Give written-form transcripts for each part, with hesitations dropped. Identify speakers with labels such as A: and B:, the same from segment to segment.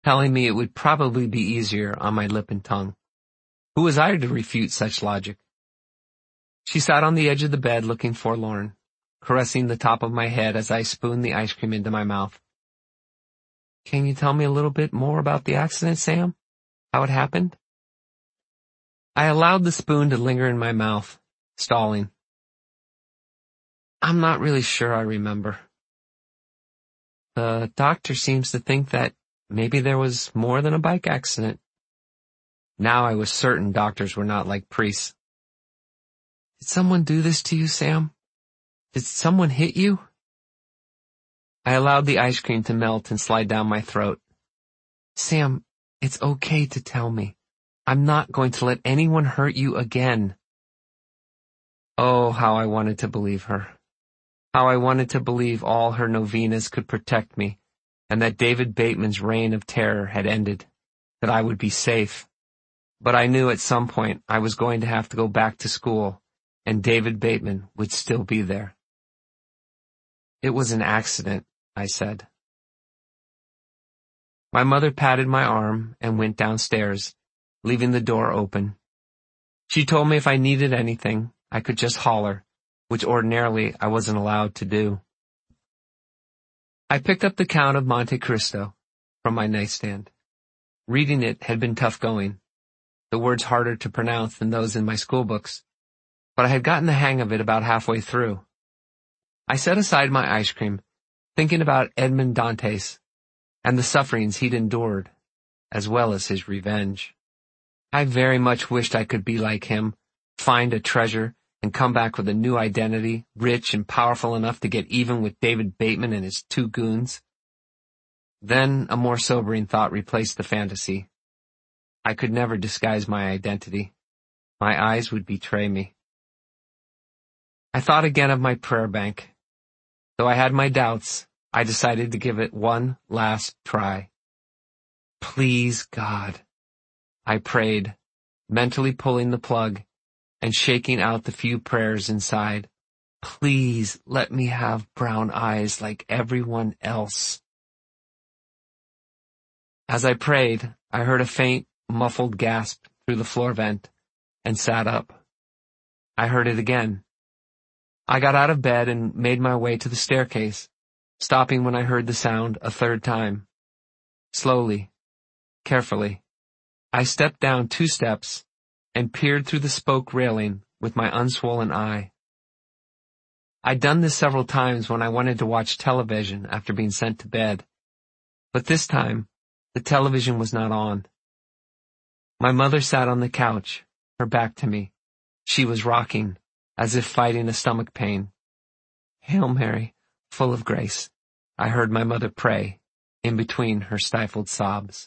A: telling me it would probably be easier on my lip and tongue. Who was I to refute such logic? She sat on the edge of the bed looking forlorn, caressing the top of my head as I spooned the ice cream into my mouth. Can you tell me a little bit more about the accident, Sam? How it happened? I allowed the spoon to linger in my mouth, stalling. I'm not really sure I remember. The doctor seems to think that maybe there was more than a bike accident. Now I was certain doctors were not like priests. Did someone do this to you, Sam? Did someone hit you? I allowed the ice cream to melt and slide down my throat. Sam, it's okay to tell me. I'm not going to let anyone hurt you again. Oh, how I wanted to believe her. How I wanted to believe all her novenas could protect me, and that David Bateman's reign of terror had ended, that I would be safe. But I knew at some point I was going to have to go back to school, and David Bateman would still be there. It was an accident, I said. My mother patted my arm and went downstairs, leaving the door open. She told me if I needed anything, I could just holler, which ordinarily I wasn't allowed to do. I picked up the Count of Monte Cristo from my nightstand. Reading it had been tough going, the words harder to pronounce than those in my school books, but I had gotten the hang of it about halfway through. I set aside my ice cream, thinking about Edmond Dantes and the sufferings he'd endured, as well as his revenge. I very much wished I could be like him, find a treasure, and come back with a new identity, rich and powerful enough to get even with David Bateman and his two goons. Then a more sobering thought replaced the fantasy. I could never disguise my identity. My eyes would betray me. I thought again of my prayer bank. Though I had my doubts, I decided to give it one last try. Please, God, I prayed, mentally pulling the plug and shaking out the few prayers inside. Please let me have brown eyes like everyone else. As I prayed, I heard a faint, muffled gasp through the floor vent and sat up. I heard it again. I got out of bed and made my way to the staircase, stopping when I heard the sound a third time. Slowly, carefully, I stepped down 2 steps and peered through the spoke railing with my unswollen eye. I'd done this several times when I wanted to watch television after being sent to bed, but this time, the television was not on. My mother sat on the couch, her back to me. She was rocking, as if fighting a stomach pain. Hail Mary, full of grace, I heard my mother pray, in between her stifled sobs.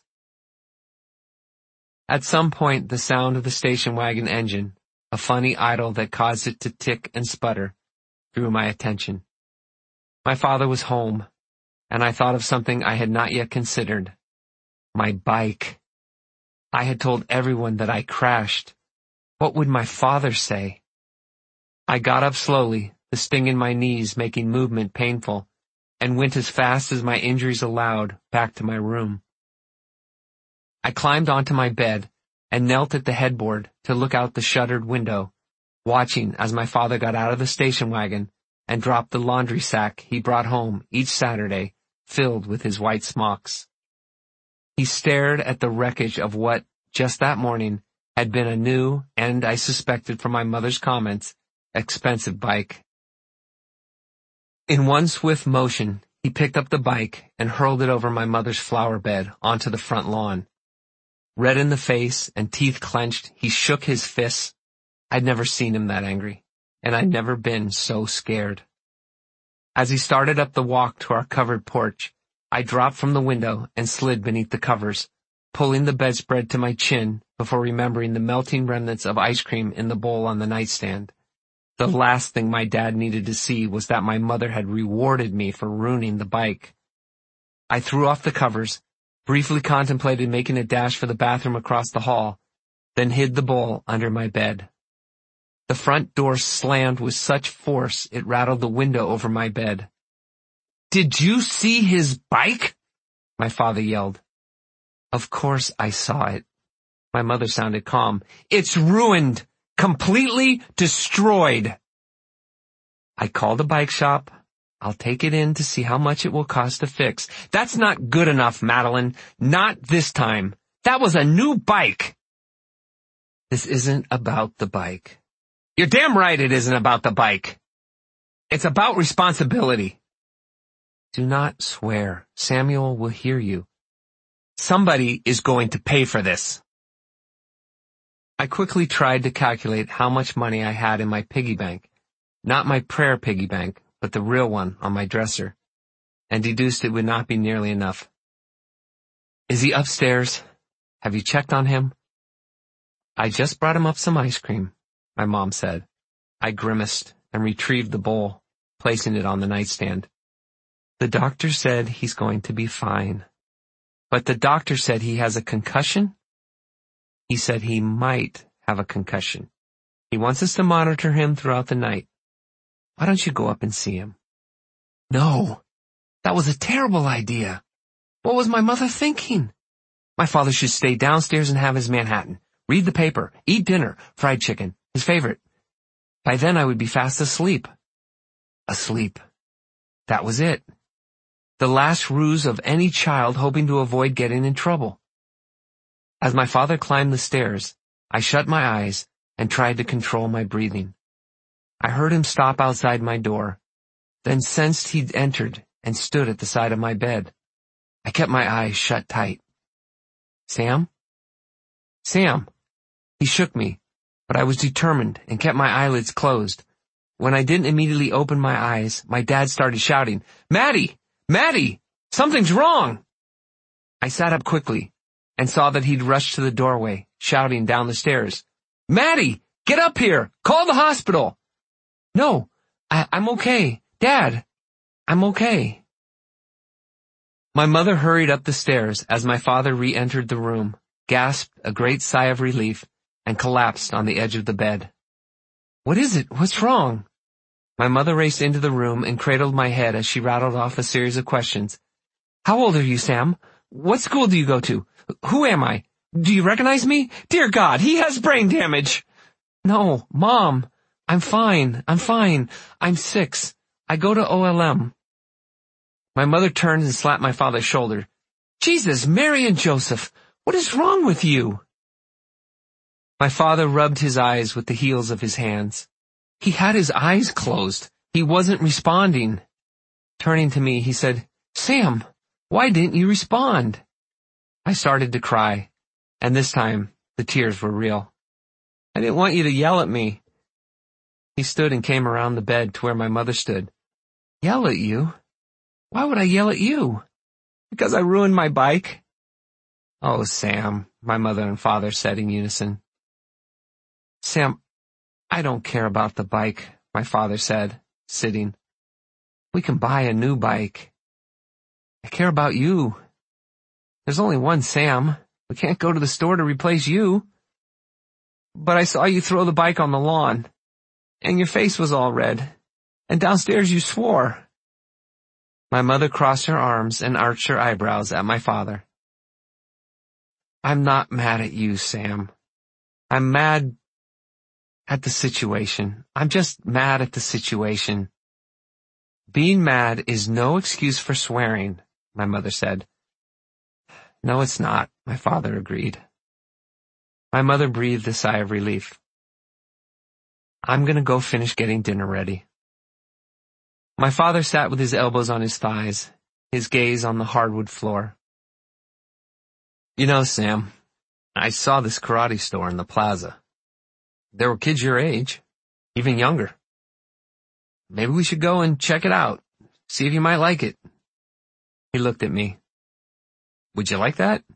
A: At some point, the sound of the station wagon engine, a funny idle that caused it to tick and sputter, drew my attention. My father was home, and I thought of something I had not yet considered. My bike. I had told everyone that I crashed. What would my father say? I got up slowly, the sting in my knees making movement painful, and went as fast as my injuries allowed back to my room. I climbed onto my bed and knelt at the headboard to look out the shuttered window, watching as my father got out of the station wagon and dropped the laundry sack he brought home each Saturday, filled with his white smocks. He stared at the wreckage of what, just that morning, had been a new, and I suspected from my mother's comments, expensive bike. In one swift motion, he picked up the bike and hurled it over my mother's flower bed onto the front lawn. Red in the face and teeth clenched, he shook his fists. I'd never seen him that angry, and I'd never been so scared. As he started up the walk to our covered porch, I dropped from the window and slid beneath the covers, pulling the bedspread to my chin before remembering the melting remnants of ice cream in the bowl on the nightstand. The last thing my dad needed to see was that my mother had rewarded me for ruining the bike. I threw off the covers, briefly contemplated making a dash for the bathroom across the hall, then hid the bowl under my bed. The front door slammed with such force it rattled the window over my bed. "Did you see his bike?" my father yelled. Of course I saw it. My mother sounded calm. It's ruined. Completely destroyed. I called a bike shop. I'll take it in to see how much it will cost to fix. That's not good enough, Madeline. Not this time. That was a new bike. This isn't about the bike. You're damn right it isn't about the bike. It's about responsibility. Do not swear. Samuel will hear you. Somebody is going to pay for this. I quickly tried to calculate how much money I had in my piggy bank. Not my prayer piggy bank, but the real one on my dresser, and deduced it would not be nearly enough. Is he upstairs? Have you checked on him? I just brought him up some ice cream, my mom said. I grimaced and retrieved the bowl, placing it on the nightstand. The doctor said he's going to be fine. But the doctor said he has a concussion? He said he might have a concussion. He wants us to monitor him throughout the night. Why don't you go up and see him? No, that was a terrible idea. What was my mother thinking? My father should stay downstairs and have his Manhattan, read the paper, eat dinner, fried chicken, his favorite. By then I would be fast asleep. Asleep. That was it. The last ruse of any child hoping to avoid getting in trouble. As my father climbed the stairs, I shut my eyes and tried to control my breathing. I heard him stop outside my door, then sensed he'd entered and stood at the side of my bed. I kept my eyes shut tight. Sam? Sam! He shook me, but I was determined and kept my eyelids closed. When I didn't immediately open my eyes, my dad started shouting, Maddie! Maddie! Something's wrong! I sat up quickly and saw that he'd rushed to the doorway, shouting down the stairs, Maddie! Get up here! Call the hospital! No, I'm okay. Dad, I'm okay. My mother hurried up the stairs as my father re-entered the room, gasped a great sigh of relief, and collapsed on the edge of the bed. What is it? What's wrong? My mother raced into the room and cradled my head as she rattled off a series of questions. How old are you, Sam? What school do you go to? Who am I? Do you recognize me? Dear God, he has brain damage. No, Mom. I'm fine. I'm 6. I go to OLM. My mother turned and slapped my father's shoulder. Jesus, Mary and Joseph, what is wrong with you? My father rubbed his eyes with the heels of his hands. He had his eyes closed. He wasn't responding. Turning to me, he said, Sam, why didn't you respond? I started to cry, and this time the tears were real. I didn't want you to yell at me. He stood and came around the bed to where my mother stood. Yell at you? Why would I yell at you? Because I ruined my bike? Oh, Sam, my mother and father said in unison. Sam, I don't care about the bike, my father said, sitting. We can buy a new bike. I care about you. There's only one Sam. We can't go to the store to replace you. But I saw you throw the bike on the lawn. And your face was all red, and downstairs you swore. My mother crossed her arms and arched her eyebrows at my father. I'm not mad at you, Sam. I'm mad at the situation. I'm just mad at the situation. Being mad is no excuse for swearing, my mother said. No, it's not, my father agreed. My mother breathed a sigh of relief. I'm going to go finish getting dinner ready. My father sat with his elbows on his thighs, his gaze on the hardwood floor. You know, Sam, I saw this karate store in the plaza. There were kids your age, even younger. Maybe we should go and check it out, see if you might like it. He looked at me. Would you like that?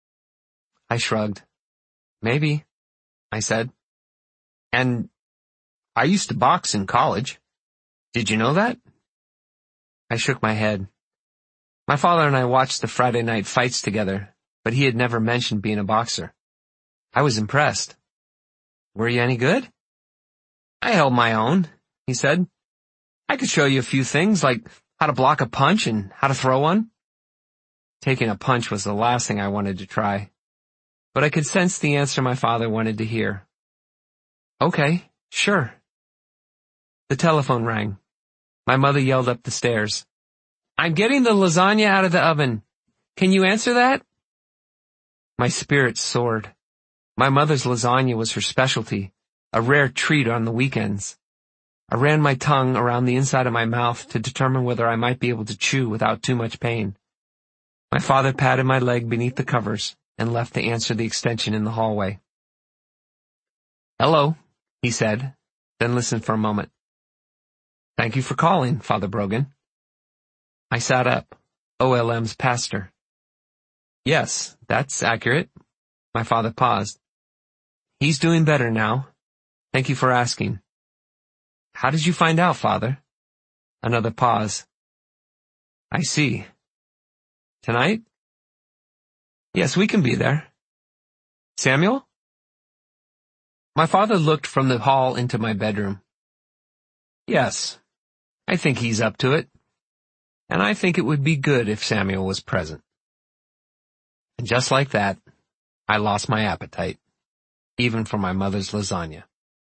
A: I shrugged. Maybe, I said. And I used to box in college. Did you know that? I shook my head. My father and I watched the Friday night fights together, but he had never mentioned being a boxer. I was impressed. Were you any good? I held my own, he said. I could show you a few things, like how to block a punch and how to throw one. Taking a punch was the last thing I wanted to try, but I could sense the answer my father wanted to hear. Okay, sure. The telephone rang. My mother yelled up the stairs. I'm getting the lasagna out of the oven. Can you answer that? My spirits soared. My mother's lasagna was her specialty, a rare treat on the weekends. I ran my tongue around the inside of my mouth to determine whether I might be able to chew without too much pain. My father patted my leg beneath the covers and left to answer the extension in the hallway. Hello, he said, then listened for a moment. Thank you for calling, Father Brogan. I sat up, OLM's pastor. Yes, that's accurate. My father paused. He's doing better now. Thank you for asking. How did you find out, Father? Another pause. I see. Tonight? Yes, we can be there. Samuel? My father looked from the hall into my bedroom. Yes, I think he's up to it. And I think it would be good if Samuel was present. And just like that, I lost my appetite, even for my mother's lasagna.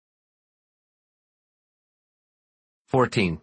A: 14.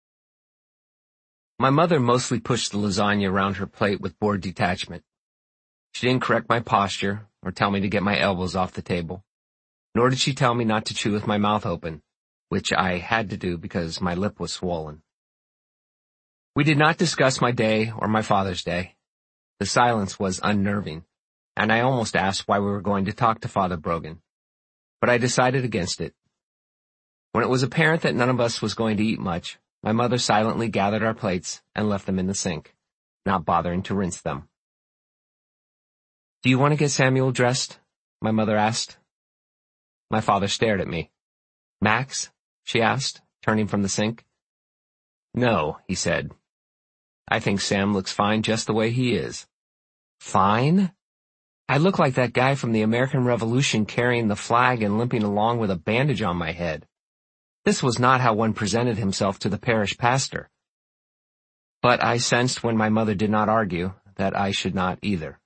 A: My mother mostly pushed the lasagna around her plate with bored detachment. She didn't correct my posture or tell me to get my elbows off the table, nor did she tell me not to chew with my mouth open, which I had to do because my lip was swollen. We did not discuss my day or my father's day. The silence was unnerving, and I almost asked why we were going to talk to Father Brogan, but I decided against it. When it was apparent that none of us was going to eat much, my mother silently gathered our plates and left them in the sink, not bothering to rinse them. Do you want to get Samuel dressed? My mother asked. My father stared at me. Max? She asked, turning from the sink. No, he said. I think Sam looks fine just the way he is. Fine? I look like that guy from the American Revolution carrying the flag and limping along with a bandage on my head. This was not how one presented himself to the parish pastor. But I sensed when my mother did not argue that I should not either.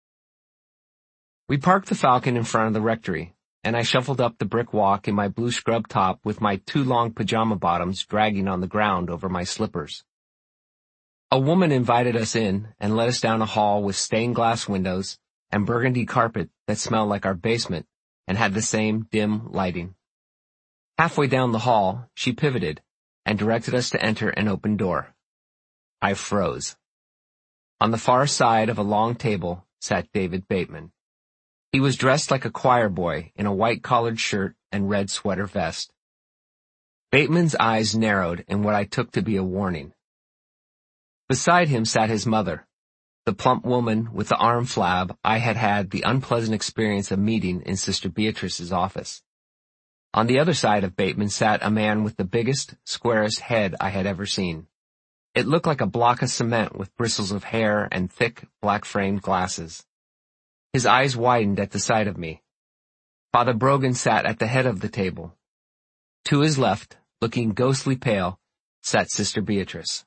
A: We parked the Falcon in front of the rectory, and I shuffled up the brick walk in my blue scrub top with my two long pajama bottoms dragging on the ground over my slippers. A woman invited us in and led us down a hall with stained glass windows and burgundy carpet that smelled like our basement and had the same dim lighting. Halfway down the hall, she pivoted and directed us to enter an open door. I froze. On the far side of a long table sat David Bateman. He was dressed like a choir boy in a white collared shirt and red sweater vest. Bateman's eyes narrowed in what I took to be a warning. Beside him sat his mother, the plump woman with the arm flab I had had the unpleasant experience of meeting in Sister Beatrice's office. On the other side of Bateman sat a man with the biggest, squarest head I had ever seen. It looked like a block of cement with bristles of hair and thick, black-framed glasses. His eyes widened at the sight of me. Father Brogan sat at the head of the table. To his left, looking ghostly pale, sat Sister Beatrice.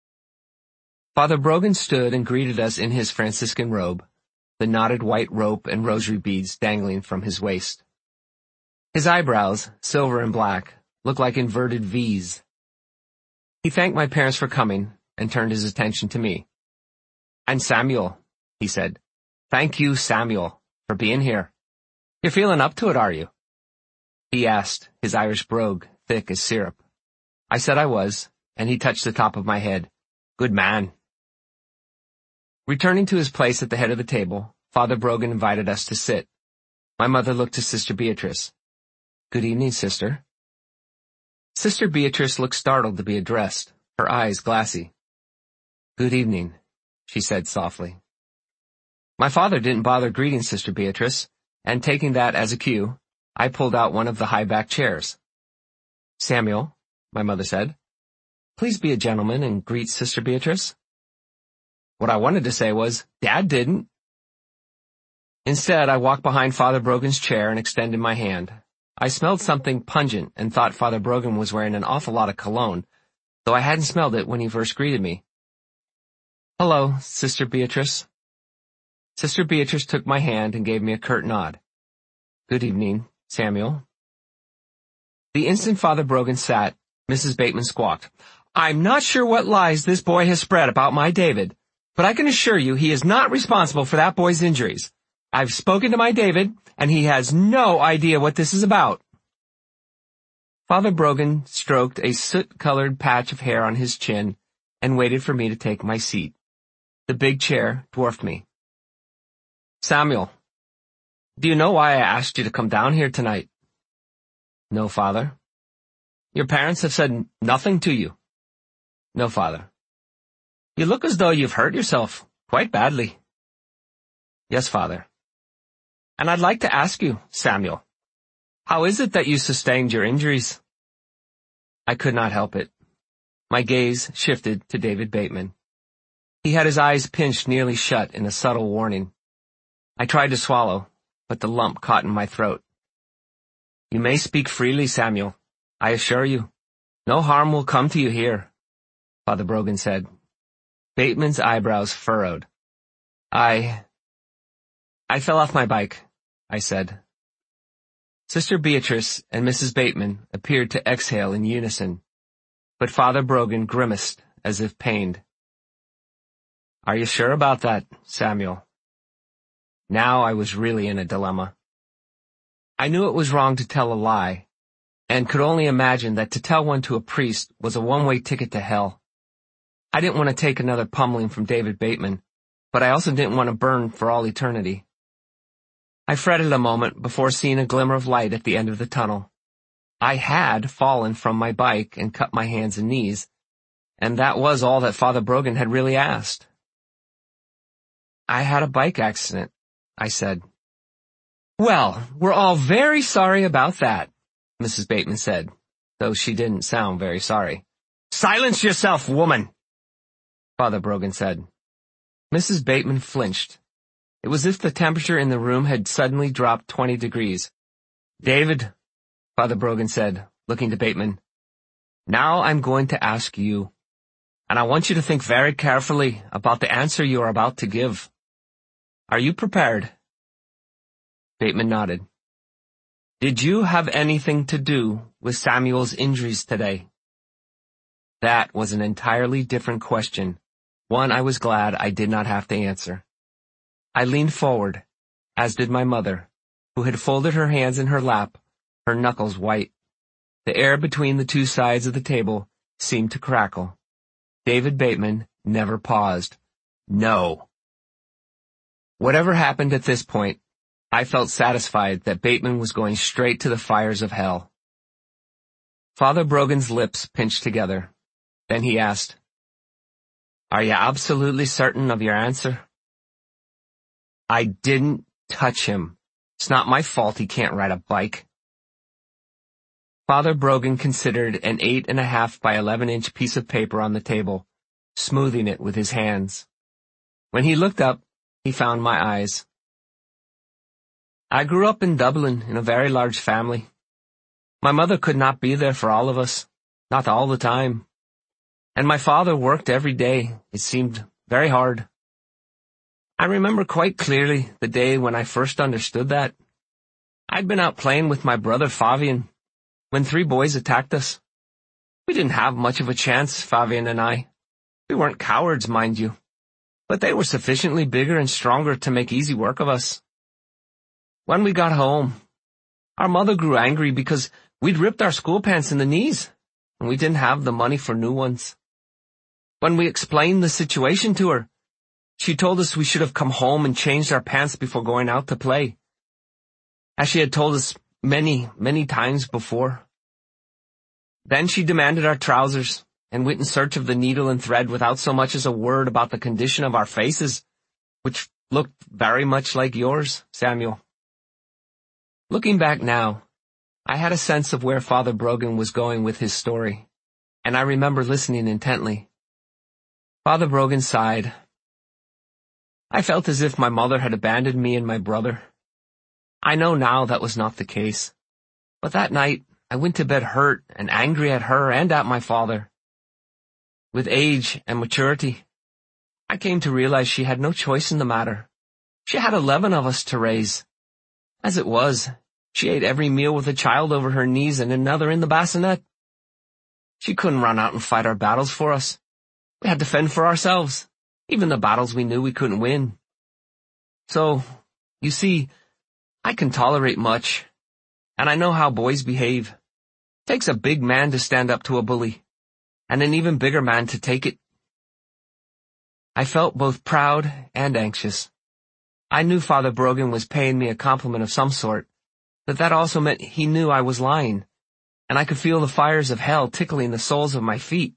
A: Father Brogan stood and greeted us in his Franciscan robe, the knotted white rope and rosary beads dangling from his waist. His eyebrows, silver and black, looked like inverted V's. He thanked my parents for coming and turned his attention to me. And Samuel, he said. Thank you, Samuel, for being here. You're feeling up to it, are you? He asked, his Irish brogue thick as syrup. I said I was, and he touched the top of my head. Good man. Returning to his place at the head of the table, Father Brogan invited us to sit. My mother looked to Sister Beatrice. Good evening, sister. Sister Beatrice looked startled to be addressed, her eyes glassy. Good evening, she said softly. My father didn't bother greeting Sister Beatrice, and taking that as a cue, I pulled out one of the high-back chairs. Samuel, my mother said, please be a gentleman and greet Sister Beatrice. What I wanted to say was, Dad didn't. Instead, I walked behind Father Brogan's chair and extended my hand. I smelled something pungent and thought Father Brogan was wearing an awful lot of cologne, though I hadn't smelled it when he first greeted me. Hello, Sister Beatrice. Sister Beatrice took my hand and gave me a curt nod. Good evening, Samuel. The instant Father Brogan sat, Mrs. Bateman squawked, I'm not sure what lies this boy has spread about my David, but I can assure you he is not responsible for that boy's injuries. I've spoken to my David, and he has no idea what this is about. Father Brogan stroked a soot-colored patch of hair on his chin and waited for me to take my seat. The big chair dwarfed me. Samuel, do you know why I asked you to come down here tonight? No, Father. Your parents have said nothing to you? No, Father. You look as though you've hurt yourself quite badly. Yes, Father. And I'd like to ask you, Samuel, how is it that you sustained your injuries? I could not help it. My gaze shifted to David Bateman. He had his eyes pinched nearly shut in a subtle warning. I tried to swallow, but the lump caught in my throat. You may speak freely, Samuel. I assure you. No harm will come to you here, Father Brogan said. Bateman's eyebrows furrowed. I fell off my bike, I said. Sister Beatrice and Mrs. Bateman appeared to exhale in unison, but Father Brogan grimaced as if pained. Are you sure about that, Samuel? Now I was really in a dilemma. I knew it was wrong to tell a lie, and could only imagine that to tell one to a priest was a one-way ticket to hell. I didn't want to take another pummeling from David Bateman, but I also didn't want to burn for all eternity. I fretted a moment before seeing a glimmer of light at the end of the tunnel. I had fallen from my bike and cut my hands and knees, and that was all that Father Brogan had really asked. I had a bike accident, I said. Well, we're all very sorry about that, Mrs. Bateman said, though she didn't sound very sorry. Silence yourself, woman, Father Brogan said. Mrs. Bateman flinched. It was as if the temperature in the room had suddenly dropped 20 degrees. David, Father Brogan said, looking to Bateman, now I'm going to ask you, and I want you to think very carefully about the answer you are about to give. Are you prepared? Bateman nodded. Did you have anything to do with Samuel's injuries today? That was an entirely different question, one I was glad I did not have to answer. I leaned forward, as did my mother, who had folded her hands in her lap, her knuckles white. The air between the two sides of the table seemed to crackle. David Bateman never paused. No. Whatever happened at this point, I felt satisfied that Bateman was going straight to the fires of hell. Father Brogan's lips pinched together. Then he asked, Are you absolutely certain of your answer? I didn't touch him. It's not my fault he can't ride a bike. Father Brogan considered an 8.5 by 11-inch piece of paper on the table, smoothing it with his hands. When he looked up, he found my eyes. I grew up in Dublin in a very large family. My mother could not be there for all of us, not all the time. And my father worked every day. It seemed very hard. I remember quite clearly the day when I first understood that. I'd been out playing with my brother Fabian when 3 boys attacked us. We didn't have much of a chance, Fabian and I. We weren't cowards, mind you, but they were sufficiently bigger and stronger to make easy work of us. When we got home, our mother grew angry because we'd ripped our school pants in the knees, and we didn't have the money for new ones. When we explained the situation to her, she told us we should have come home and changed our pants before going out to play, as she had told us many, many times before. Then she demanded our trousers and went in search of the needle and thread without so much as a word about the condition of our faces, which looked very much like yours, Samuel. Looking back now, I had a sense of where Father Brogan was going with his story, and I remember listening intently. Father Brogan sighed. I felt as if my mother had abandoned me and my brother. I know now that was not the case, but that night I went to bed hurt and angry at her and at my father. With age and maturity, I came to realize she had no choice in the matter. She had 11 of us to raise. As it was, she ate every meal with a child over her knees and another in the bassinet. She couldn't run out and fight our battles for us. We had to fend for ourselves, even the battles we knew we couldn't win. So, you see, I can tolerate much, and I know how boys behave. It takes a big man to stand up to a bully, and an even bigger man to take it. I felt both proud and anxious. I knew Father Brogan was paying me a compliment of some sort, but that also meant he knew I was lying, and I could feel the fires of hell tickling the soles of my feet.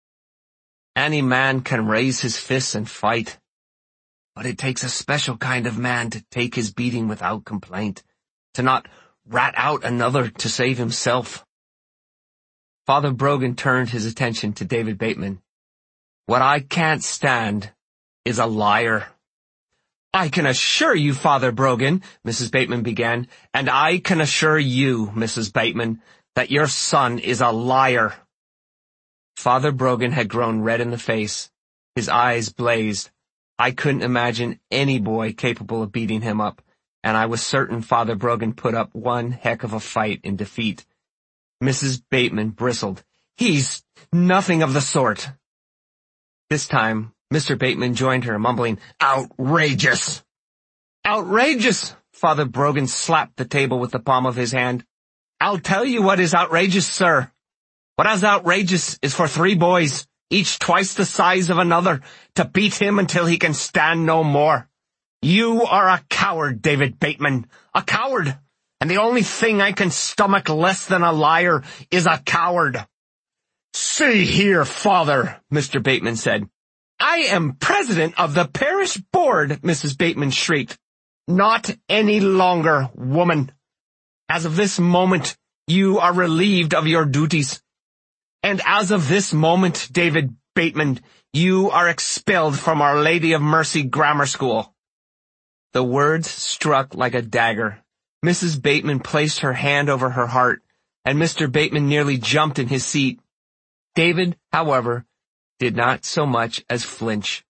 A: Any man can raise his fists and fight, but it takes a special kind of man to take his beating without complaint, to not rat out another to save himself. Father Brogan turned his attention to David Bateman. What I can't stand is a liar. I can assure you, Father Brogan, Mrs. Bateman began, and I can assure you, Mrs. Bateman, that your son is a liar. Father Brogan had grown red in the face. His eyes blazed. I couldn't imagine any boy capable of beating him up, and I was certain Father Brogan put up one heck of a fight in defeat. Mrs. Bateman bristled. He's nothing of the sort. This time, Mr. Bateman joined her, mumbling, outrageous! Outrageous! Father Brogan slapped the table with the palm of his hand. I'll tell you what is outrageous, sir. What is outrageous is for 3 boys, each twice the size of another, to beat him until he can stand no more. You are a coward, David Bateman, a coward, and the only thing I can stomach less than a liar is a coward. See here, Father, Mr. Bateman said. I am president of the parish board, Mrs. Bateman shrieked. Not any longer, woman. As of this moment, you are relieved of your duties. And as of this moment, David Bateman, you are expelled from Our Lady of Mercy Grammar School. The words struck like a dagger. Mrs. Bateman placed her hand over her heart, and Mr. Bateman nearly jumped in his seat. David, however, did not so much as flinch.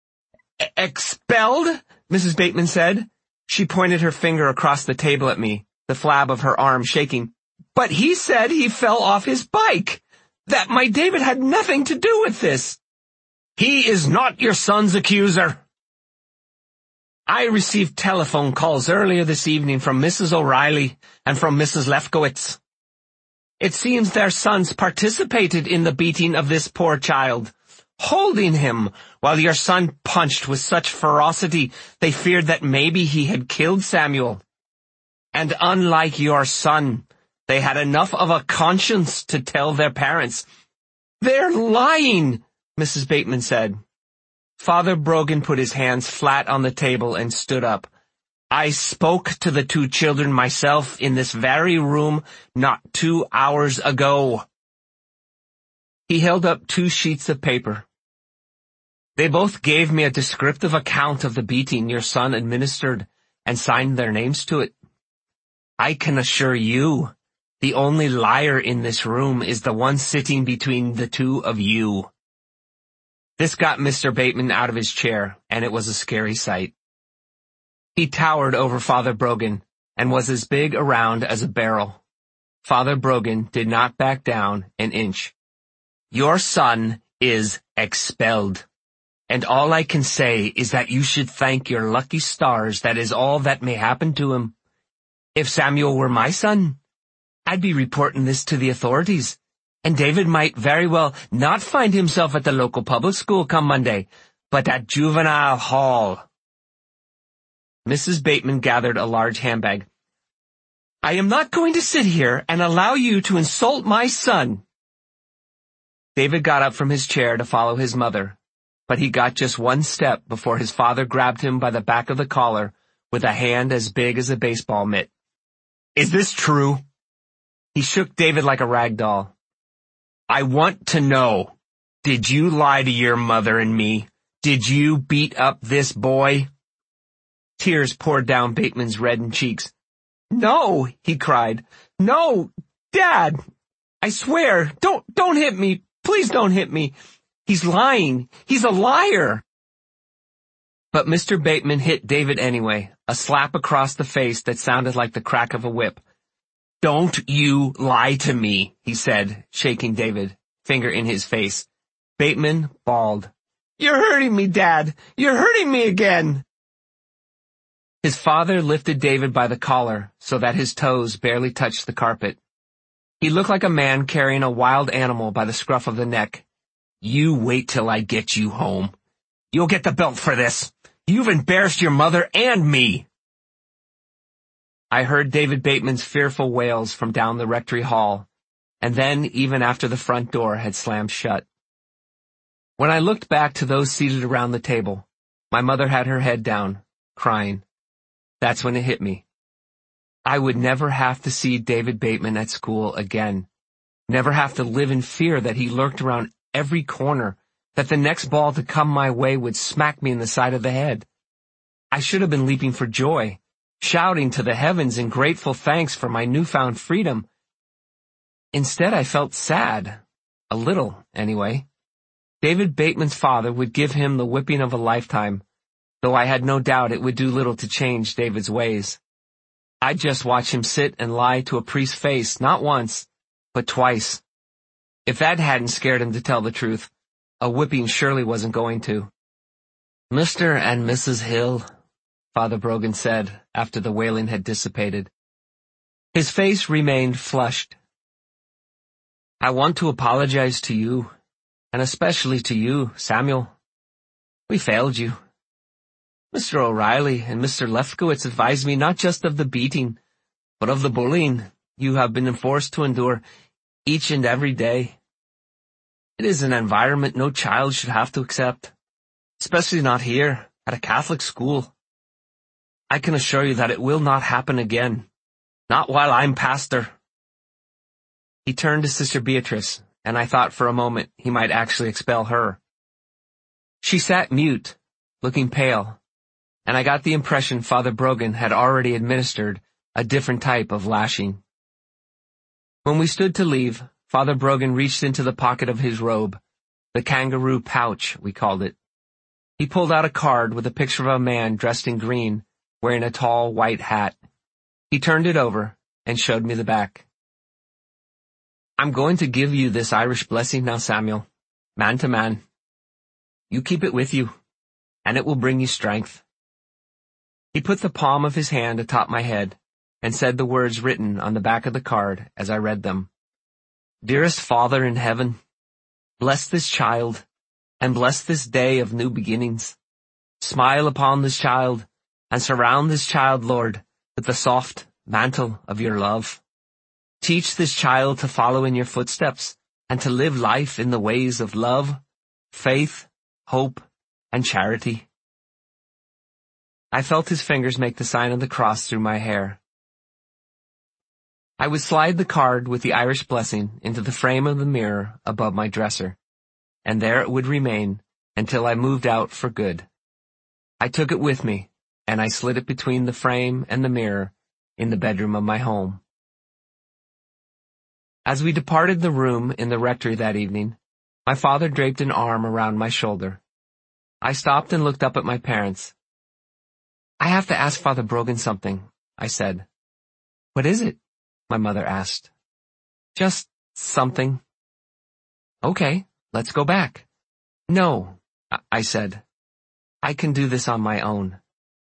A: Expelled? Mrs. Bateman said. She pointed her finger across the table at me, the flab of her arm shaking. But he said he fell off his bike. That my David had nothing to do with this. He is not your son's accuser. I received telephone calls earlier this evening from Mrs. O'Reilly and from Mrs. Lefkowitz. It seems their sons participated in the beating of this poor child, holding him while your son punched with such ferocity they feared that maybe he had killed Samuel. And unlike your son, they had enough of a conscience to tell their parents. They're lying, Mrs. Bateman said. Father Brogan put his hands flat on the table and stood up. I spoke to the 2 children myself in this very room not 2 hours ago. He held up 2 sheets of paper. They both gave me a descriptive account of the beating your son administered and signed their names to it. I can assure you, the only liar in this room is the one sitting between the 2 of you. This got Mr. Bateman out of his chair, and it was a scary sight. He towered over Father Brogan and was as big around as a barrel. Father Brogan did not back down an inch. Your son is expelled. And all I can say is that you should thank your lucky stars that is all that may happen to him. If Samuel were my son, I'd be reporting this to the authorities, and David might very well not find himself at the local public school come Monday, but at juvenile hall. Mrs. Bateman gathered a large handbag. I am not going to sit here and allow you to insult my son. David got up from his chair to follow his mother, but he got just 1 step before his father grabbed him by the back of the collar with a hand as big as a baseball mitt. Is this true? He shook David like a rag doll. I want to know, did you lie to your mother and me? Did you beat up this boy? Tears poured down Bateman's reddened cheeks. No, he cried. No, Dad! I swear, don't hit me. Please don't hit me. He's lying. He's a liar. But Mr. Bateman hit David anyway, a slap across the face that sounded like the crack of a whip. "Don't you lie to me," he said, shaking David, finger in his face. Bateman bawled, "You're hurting me, Dad! You're hurting me again!" His father lifted David by the collar so that his toes barely touched the carpet. He looked like a man carrying a wild animal by the scruff of the neck. "You wait till I get you home. You'll get the belt for this. You've embarrassed your mother and me." I heard David Bateman's fearful wails from down the rectory hall, and then even after the front door had slammed shut. When I looked back to those seated around the table, my mother had her head down, crying. That's when it hit me. I would never have to see David Bateman at school again. Never have to live in fear that he lurked around every corner, that the next ball to come my way would smack me in the side of the head. I should have been leaping for joy, shouting to the heavens in grateful thanks for my newfound freedom. Instead, I felt sad. A little, anyway. David Bateman's father would give him the whipping of a lifetime, though I had no doubt it would do little to change David's ways. I'd just watch him sit and lie to a priest's face, not once, but twice. If that hadn't scared him to tell the truth, a whipping surely wasn't going to. "Mr. and Mrs. Hill," Father Brogan said after the wailing had dissipated. His face remained flushed. "I want to apologize to you, and especially to you, Samuel. We failed you. Mr. O'Reilly and Mr. Lefkowitz advised me not just of the beating, but of the bullying you have been forced to endure each and every day. It is an environment no child should have to accept, especially not here, at a Catholic school. I can assure you that it will not happen again, not while I'm pastor." He turned to Sister Beatrice, and I thought for a moment he might actually expel her. She sat mute, looking pale, and I got the impression Father Brogan had already administered a different type of lashing. When we stood to leave, Father Brogan reached into the pocket of his robe, the kangaroo pouch, we called it. He pulled out a card with a picture of a man dressed in green, wearing a tall white hat. He turned it over and showed me the back. "I'm going to give you this Irish blessing now, Samuel, man to man. You keep it with you, and it will bring you strength." He put the palm of his hand atop my head and said the words written on the back of the card as I read them. "Dearest Father in heaven, bless this child, and bless this day of new beginnings. Smile upon this child, and surround this child, Lord, with the soft mantle of your love. Teach this child to follow in your footsteps, and to live life in the ways of love, faith, hope, and charity." I felt his fingers make the sign of the cross through my hair. I would slide the card with the Irish blessing into the frame of the mirror above my dresser, and there it would remain until I moved out for good. I took it with me, and I slid it between the frame and the mirror in the bedroom of my home. As we departed the room in the rectory that evening, my father draped an arm around my shoulder. I stopped and looked up at my parents. "I have to ask Father Brogan something," I said. "What is it?" my mother asked. "Just something." "Okay, let's go back." "No," I said. "I can do this on my own."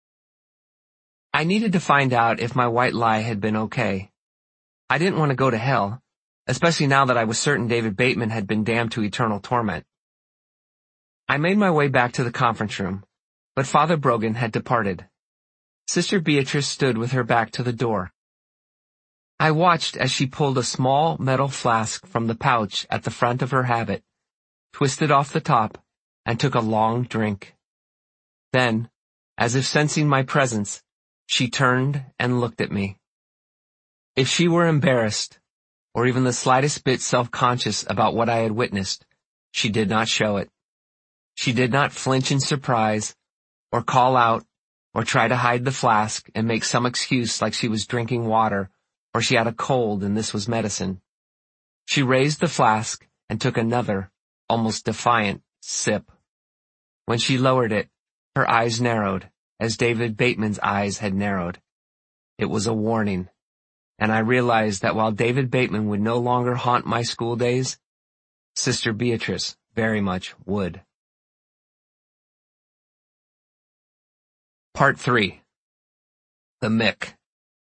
A: I needed to find out if my white lie had been okay. I didn't want to go to hell, especially now that I was certain David Bateman had been damned to eternal torment. I made my way back to the conference room, but Father Brogan had departed. Sister Beatrice stood with her back to the door. I watched as she pulled a small metal flask from the pouch at the front of her habit, twisted off the top, and took a long drink. Then, as if sensing my presence, she turned and looked at me. If she were embarrassed, or even the slightest bit self-conscious about what I had witnessed, she did not show it. She did not flinch in surprise, or call out, or try to hide the flask and make some excuse like she was drinking water, or she had a cold and this was medicine. She raised the flask and took another, almost defiant, sip. When she lowered it, Her eyes narrowed, as David Bateman's eyes had narrowed. It was a warning, and I realized that while David Bateman would no longer haunt my school days, Sister Beatrice very much would. Part 3. The Mick.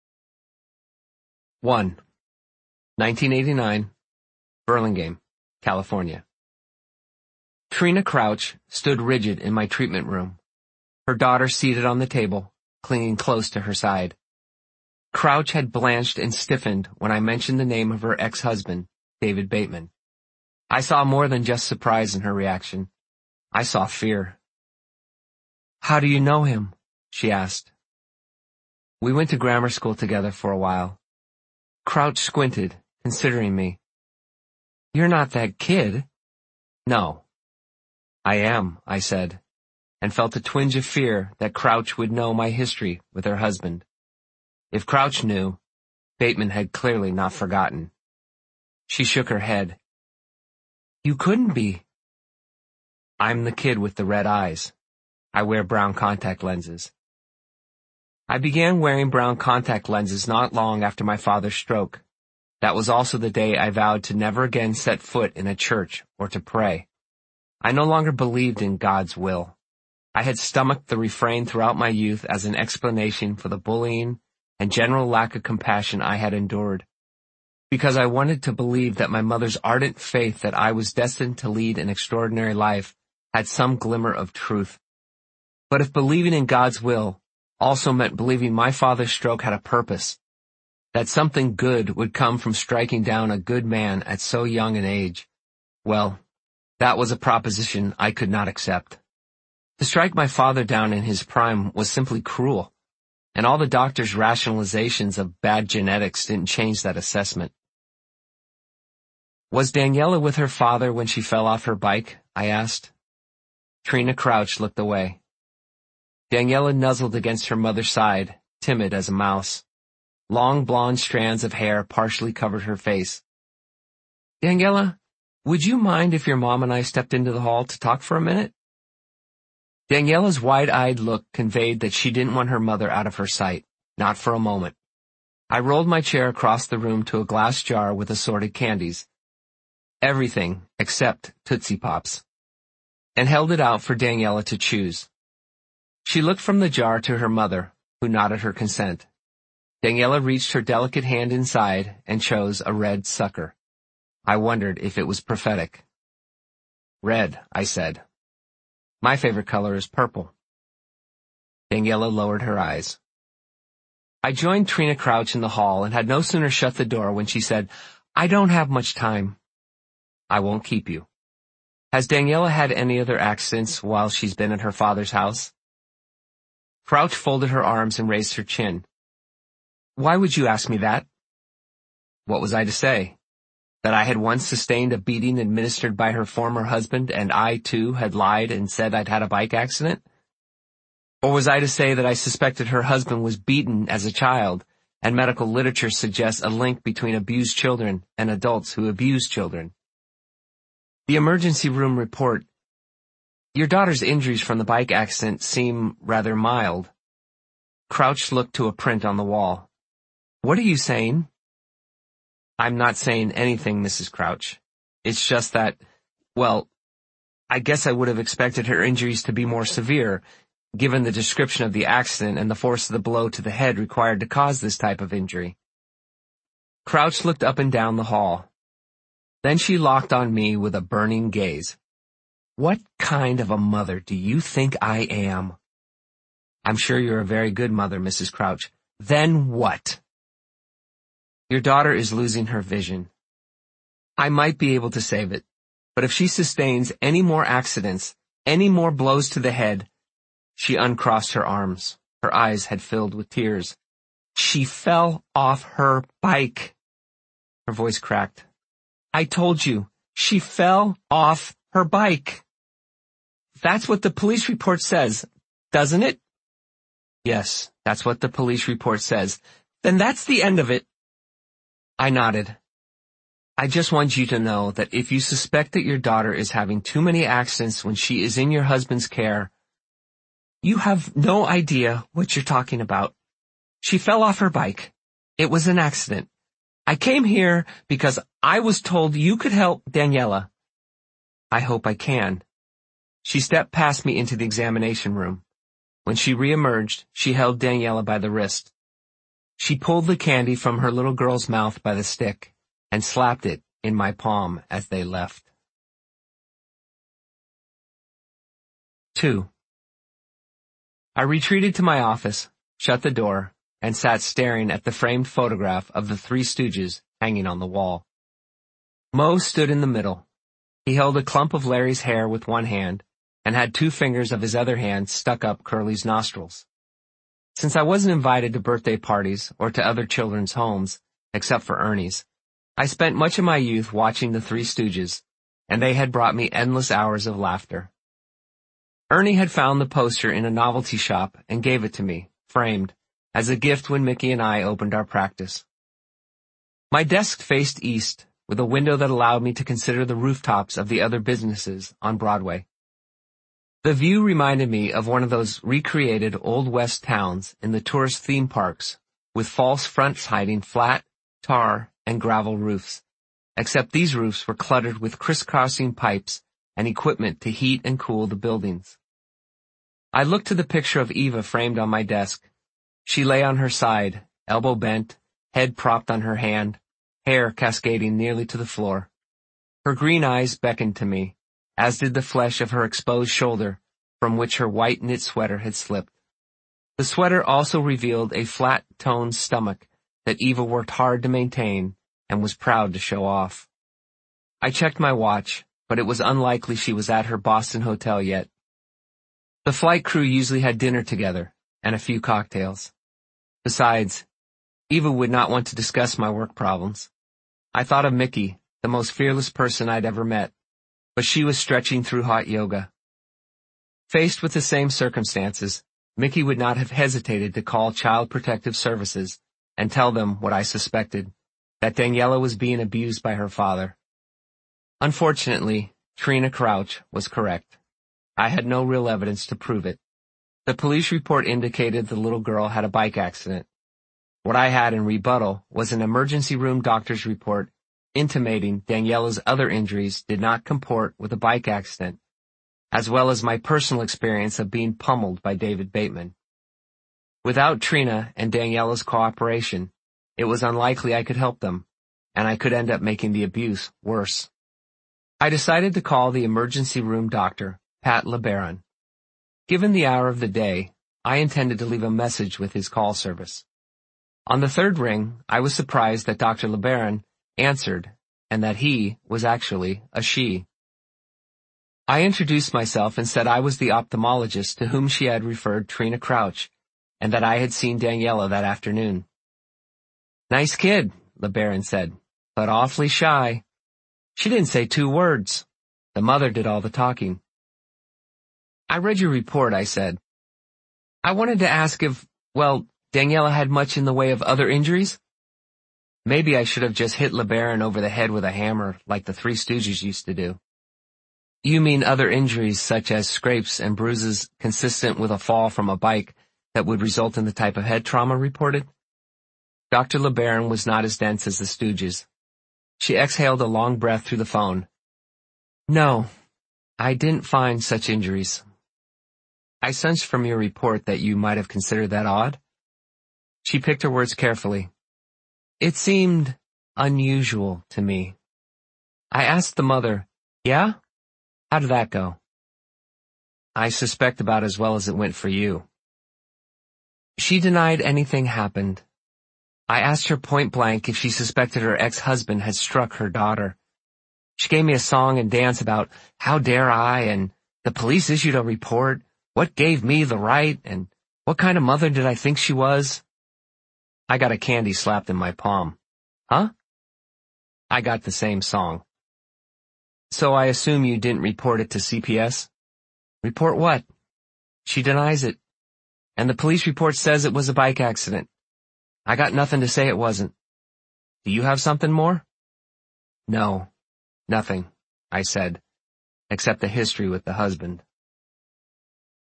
A: 1. 1989, Burlingame, California. Trina Crouch stood rigid in my treatment room, her daughter seated on the table, clinging close to her side. Crouch had blanched and stiffened when I mentioned the name of her ex-husband, David Bateman. I saw more than just surprise in her reaction. I saw fear. "How do you know him?" she asked. "We went to grammar school together for a while." Crouch squinted, considering me. "You're not that kid." "No." "I am," I said, and felt a twinge of fear that Crouch would know my history with her husband. If Crouch knew, Bateman had clearly not forgotten. She shook her head. "You couldn't be." "I'm the kid with the red eyes. I wear brown contact lenses." I began wearing brown contact lenses not long after my father's stroke. That was also the day I vowed to never again set foot in a church or to pray. I no longer believed in God's will. I had stomached the refrain throughout my youth as an explanation for the bullying and general lack of compassion I had endured, because I wanted to believe that my mother's ardent faith that I was destined to lead an extraordinary life had some glimmer of truth. But if believing in God's will also meant believing my father's stroke had a purpose, that something good would come from striking down a good man at so young an age, well, that was a proposition I could not accept. To strike my father down in his prime was simply cruel, and all the doctor's rationalizations of bad genetics didn't change that assessment. "Was Daniela with her father when she fell off her bike?" I asked. Trina Crouch looked away. Daniela nuzzled against her mother's side, timid as a mouse. Long blonde strands of hair partially covered her face. "Daniela, would you mind if your mom and I stepped into the hall to talk for a minute?" Daniela's wide-eyed look conveyed that she didn't want her mother out of her sight, not for a moment. I rolled my chair across the room to a glass jar with assorted candies. Everything except Tootsie Pops, and held it out for Daniela to choose. She looked from the jar to her mother, who nodded her consent. Daniela reached her delicate hand inside and chose a red sucker. I wondered if it was prophetic. "Red," I said. "My favorite color is purple." Daniela lowered her eyes. I joined Trina Crouch in the hall and had no sooner shut the door when she said, "I don't have much time." "I won't keep you. Has Daniela had any other accidents while she's been at her father's house?" Crouch folded her arms and raised her chin. "Why would you ask me that?" What was I to say? That I had once sustained a beating administered by her former husband, and I, too, had lied and said I'd had a bike accident? Or was I to say that I suspected her husband was beaten as a child, and medical literature suggests a link between abused children and adults who abuse children? The emergency room report, "Your daughter's injuries from the bike accident seem rather mild." Crouch looked to a print on the wall. "What are you saying?" "I'm not saying anything, Mrs. Crouch. It's just that, well, I guess I would have expected her injuries to be more severe, given the description of the accident and the force of the blow to the head required to cause this type of injury." Crouch looked up and down the hall. Then she locked on me with a burning gaze. "What kind of a mother do you think I am?" "I'm sure you're a very good mother, Mrs. Crouch." "Then what?" "Your daughter is losing her vision. I might be able to save it, but if she sustains any more accidents, any more blows to the head—" She uncrossed her arms. Her eyes had filled with tears. "She fell off her bike." Her voice cracked. "I told you, she fell off her bike." "That's what the police report says, doesn't it?" "Yes, that's what the police report says." "Then that's the end of it." I nodded. "I just want you to know that if you suspect that your daughter is having too many accidents when she is in your husband's care, You have no idea what you're talking about. She fell off her bike. It was an accident. I came here because I was told you could help Daniela. I hope I can. She stepped past me into the examination room. When she reemerged, she held Daniela by the wrist. She pulled the candy from her little girl's mouth by the stick and slapped it in my palm as they left. 2. I retreated to my office, shut the door, and sat staring at the framed photograph of the Three Stooges hanging on the wall. Moe stood in the middle. He held a clump of Larry's hair with one hand and had 2 fingers of his other hand stuck up Curly's nostrils. Since I wasn't invited to birthday parties or to other children's homes, except for Ernie's, I spent much of my youth watching the Three Stooges, and they had brought me endless hours of laughter. Ernie had found the poster in a novelty shop and gave it to me, framed, as a gift when Mickey and I opened our practice. My desk faced east, with a window that allowed me to consider the rooftops of the other businesses on Broadway. The view reminded me of one of those recreated Old West towns in the tourist theme parks, with false fronts hiding flat, tar, and gravel roofs, except these roofs were cluttered with crisscrossing pipes and equipment to heat and cool the buildings. I looked to the picture of Eva framed on my desk. She lay on her side, elbow bent, head propped on her hand, hair cascading nearly to the floor. Her green eyes beckoned to me, as did the flesh of her exposed shoulder, from which her white knit sweater had slipped. The sweater also revealed a flat-toned stomach that Eva worked hard to maintain and was proud to show off. I checked my watch, but it was unlikely she was at her Boston hotel yet. The flight crew usually had dinner together, and a few cocktails. Besides, Eva would not want to discuss my work problems. I thought of Mickey, the most fearless person I'd ever met, but she was stretching through hot yoga. Faced with the same circumstances, Mickey would not have hesitated to call Child Protective Services and tell them what I suspected, that Daniela was being abused by her father. Unfortunately, Trina Crouch was correct. I had no real evidence to prove it. The police report indicated the little girl had a bike accident. What I had in rebuttal was an emergency room doctor's report intimating Daniela's other injuries did not comport with a bike accident, as well as my personal experience of being pummeled by David Bateman. Without Trina and Daniela's cooperation, it was unlikely I could help them, and I could end up making the abuse worse. I decided to call the emergency room doctor, Pat LeBaron. Given the hour of the day, I intended to leave a message with his call service. On the 3rd ring, I was surprised that Dr. LeBaron answered, and that he was actually a she. I introduced myself and said I was the ophthalmologist to whom she had referred Trina Crouch, and that I had seen Daniela that afternoon. "Nice kid," LeBaron said, "but awfully shy. She didn't say 2 words. The mother did all the talking." "I read your report," I said. "I wanted to ask if, Daniela had much in the way of other injuries?" Maybe I should have just hit LeBaron over the head with a hammer like the Three Stooges used to do. "You mean other injuries such as scrapes and bruises consistent with a fall from a bike that would result in the type of head trauma reported?" Dr. LeBaron was not as dense as the Stooges. She exhaled a long breath through the phone. "No, I didn't find such injuries." "I sensed from your report that you might have considered that odd." She picked her words carefully. "It seemed unusual to me." I asked the mother, "Yeah? How did that go?" "I suspect about as well as it went for you." She denied anything happened. I asked her point blank if she suspected her ex-husband had struck her daughter. She gave me a song and dance about "How dare I" and "The police issued a report, what gave me the right," and "What kind of mother did I think she was?" I got a candy slapped in my palm. "Huh?" I got the same song. "So I assume you didn't report it to CPS?" "Report what?" "She denies it. And the police report says it was a bike accident. I got nothing to say it wasn't. Do you have something more?" "No, nothing," I said, "except the history with the husband."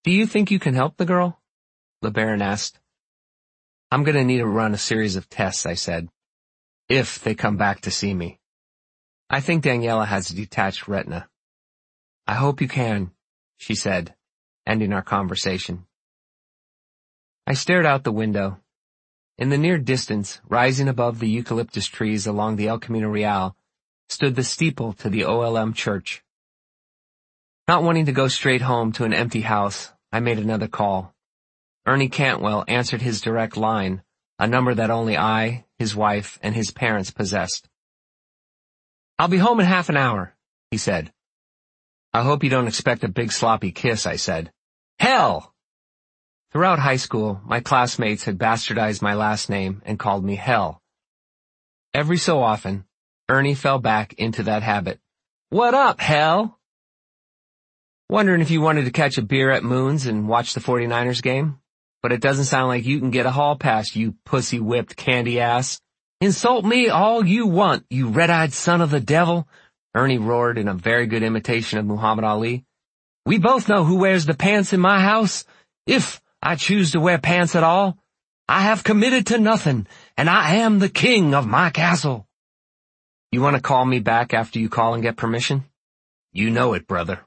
A: Do you think you can help the girl? LeBaron asked. I'm going to need to run a series of tests, I said, if they come back to see me. I think Daniela has a detached retina. I hope you can, she said, ending our conversation. I stared out the window. In the near distance, rising above the eucalyptus trees along the El Camino Real, stood the steeple to the OLM church. Not wanting to go straight home to an empty house, I made another call. Ernie Cantwell answered his direct line, a number that only I, his wife, and his parents possessed. I'll be home in half an hour, he said. I hope you don't expect a big sloppy kiss, I said. Hell! Throughout high school, my classmates had bastardized my last name and called me Hell. Every so often, Ernie fell back into that habit. What up, Hell? Wondering if you wanted to catch a beer at Moon's and watch the 49ers game? But it doesn't sound like you can get a hall pass, you pussy-whipped candy ass. Insult me all you want, you red-eyed son of the devil, Ernie roared in a very good imitation of Muhammad Ali. We both know who wears the pants in my house. If I choose to wear pants at all, I have committed to nothing, and I am the king of my castle. You want to call me back after you call and get permission? You know it, brother.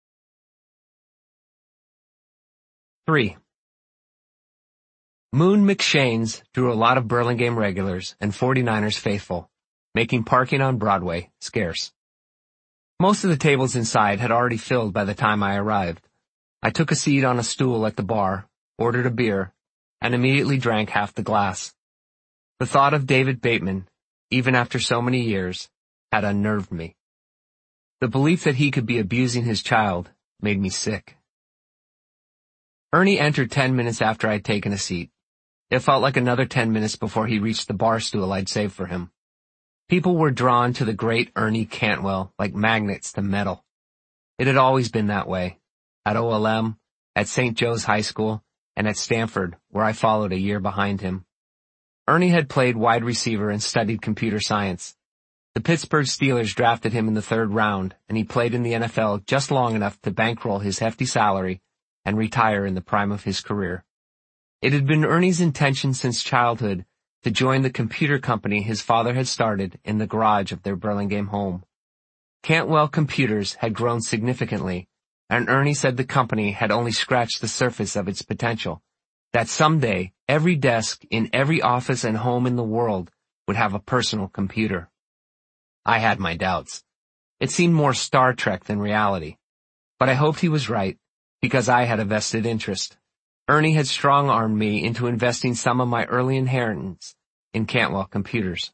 A: 3. Moon McShane's drew a lot of Burlingame regulars and 49ers faithful, making parking on Broadway scarce. Most of the tables inside had already filled by the time I arrived. I took a seat on a stool at the bar, ordered a beer, and immediately drank half the glass. The thought of David Bateman, even after so many years, had unnerved me. The belief that he could be abusing his child made me sick. Ernie entered 10 minutes after I'd taken a seat. It felt like another 10 minutes before he reached the bar stool I'd saved for him. People were drawn to the great Ernie Cantwell like magnets to metal. It had always been that way. At OLM, at St. Joe's High School, and at Stanford, where I followed a year behind him. Ernie had played wide receiver and studied computer science. The Pittsburgh Steelers drafted him in the 3rd round, and he played in the NFL just long enough to bankroll his hefty salary and retire in the prime of his career. It had been Ernie's intention since childhood to join the computer company his father had started in the garage of their Burlingame home. Cantwell Computers had grown significantly, and Ernie said the company had only scratched the surface of its potential, that someday every desk in every office and home in the world would have a personal computer. I had my doubts. It seemed more Star Trek than reality. But I hoped he was right, because I had a vested interest. Ernie had strong-armed me into investing some of my early inheritance in Cantwell Computers.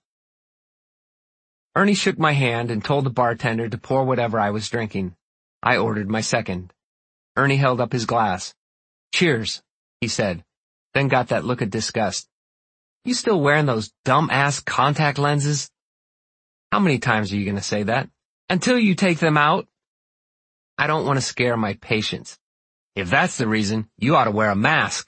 A: Ernie shook my hand and told the bartender to pour whatever I was drinking. I ordered my second. Ernie held up his glass. Cheers, he said, then got that look of disgust. You still wearing those dumb-ass contact lenses? How many times are you going to say that? Until you take them out? I don't want to scare my patients. If that's the reason, you ought to wear a mask.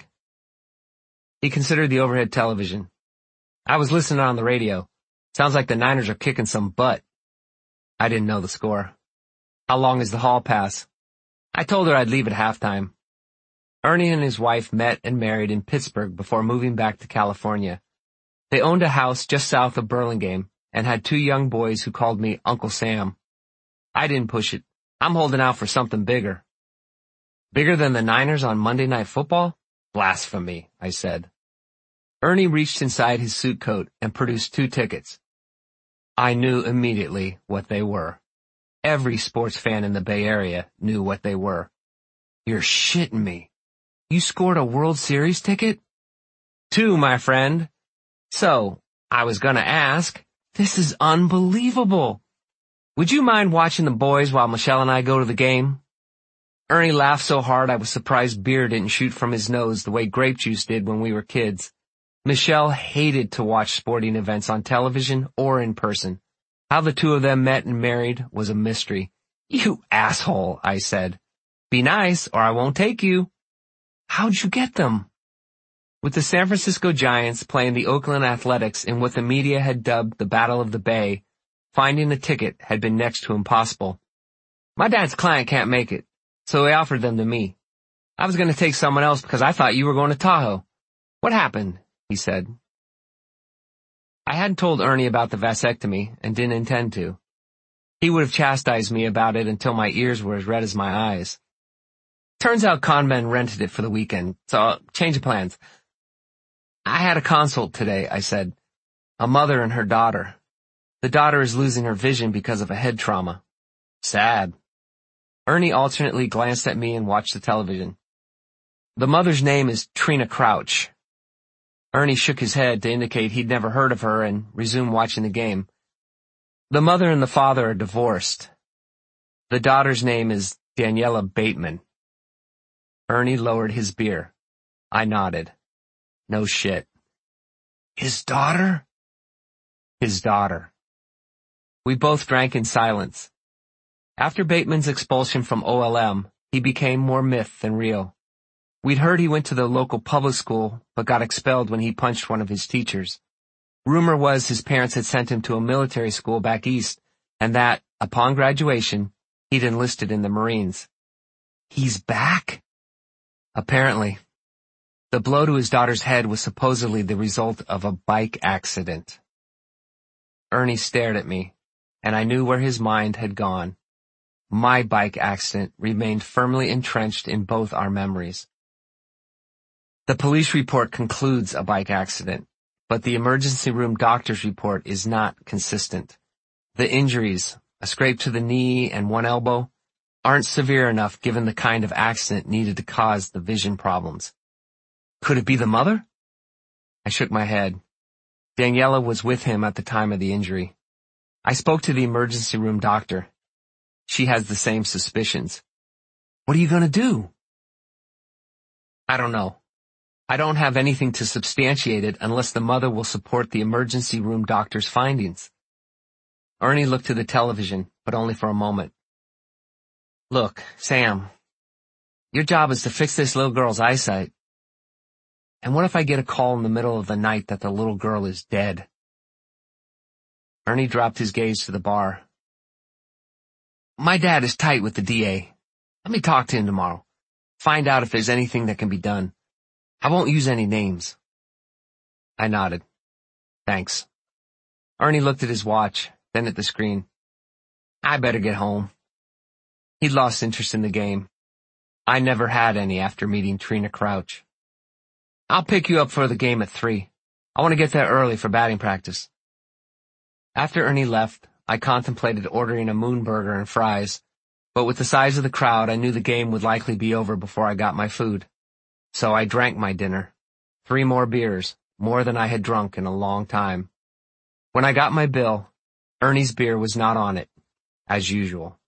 A: He considered the overhead television. I was listening on the radio. Sounds like the Niners are kicking some butt. I didn't know the score. How long is the hall pass? I told her I'd leave at halftime. Ernie and his wife met and married in Pittsburgh before moving back to California. They owned a house just south of Burlingame and had 2 young boys who called me Uncle Sam. I didn't push it. I'm holding out for something bigger. Bigger than the Niners on Monday Night Football? Blasphemy, I said. Ernie reached inside his suit coat and produced 2 tickets. I knew immediately what they were. Every sports fan in the Bay Area knew what they were. You're shitting me. You scored a World Series ticket? 2, my friend. So, I was gonna ask, this is unbelievable. Would you mind watching the boys while Michelle and I go to the game? Ernie laughed so hard I was surprised beer didn't shoot from his nose the way grape juice did when we were kids. Michelle hated to watch sporting events on television or in person. How the 2 of them met and married was a mystery. You asshole, I said. Be nice or I won't take you. How'd you get them? With the San Francisco Giants playing the Oakland Athletics in what the media had dubbed the Battle of the Bay, finding a ticket had been next to impossible. My dad's client can't make it, so he offered them to me. I was going to take someone else because I thought you were going to Tahoe. What happened? He said. I hadn't told Ernie about the vasectomy and didn't intend to. He would have chastised me about it until my ears were as red as my eyes. Turns out Conman rented it for the weekend, so change of plans. I had a consult today, I said. A mother and her daughter. The daughter is losing her vision because of a head trauma. Sad. Ernie alternately glanced at me and watched the television. The mother's name is Trina Crouch. Ernie shook his head to indicate he'd never heard of her and resumed watching the game. The mother and the father are divorced. The daughter's name is Daniela Bateman. Ernie lowered his beer. I nodded. No shit. His daughter? His daughter. We both drank in silence. After Bateman's expulsion from OLM, he became more myth than real. We'd heard he went to the local public school, but got expelled when he punched one of his teachers. Rumor was his parents had sent him to a military school back east, and that, upon graduation, he'd enlisted in the Marines. He's back? Apparently. The blow to his daughter's head was supposedly the result of a bike accident. Ernie stared at me, and I knew where his mind had gone. My bike accident remained firmly entrenched in both our memories. The police report concludes a bike accident, but the emergency room doctor's report is not consistent. The injuries, a scrape to the knee and one elbow, aren't severe enough given the kind of accident needed to cause the vision problems. Could it be the mother? I shook my head. Daniela was with him at the time of the injury. I spoke to the emergency room doctor. She has the same suspicions. What are you going to do? I don't know. I don't have anything to substantiate it unless the mother will support the emergency room doctor's findings. Ernie looked to the television, but only for a moment. Look, Sam, your job is to fix this little girl's eyesight. And what if I get a call in the middle of the night that the little girl is dead? Ernie dropped his gaze to the bar. My dad is tight with the DA. Let me talk to him tomorrow. Find out if there's anything that can be done. I won't use any names. I nodded. Thanks. Ernie looked at his watch, then at the screen. I better get home. He'd lost interest in the game. I never had any after meeting Trina Crouch. I'll pick you up for the game at 3. I want to get there early for batting practice. After Ernie left, I contemplated ordering a moon burger and fries, but with the size of the crowd, I knew the game would likely be over before I got my food. So I drank my dinner. 3 more beers, more than I had drunk in a long time. When I got my bill, Ernie's beer was not on it, as usual.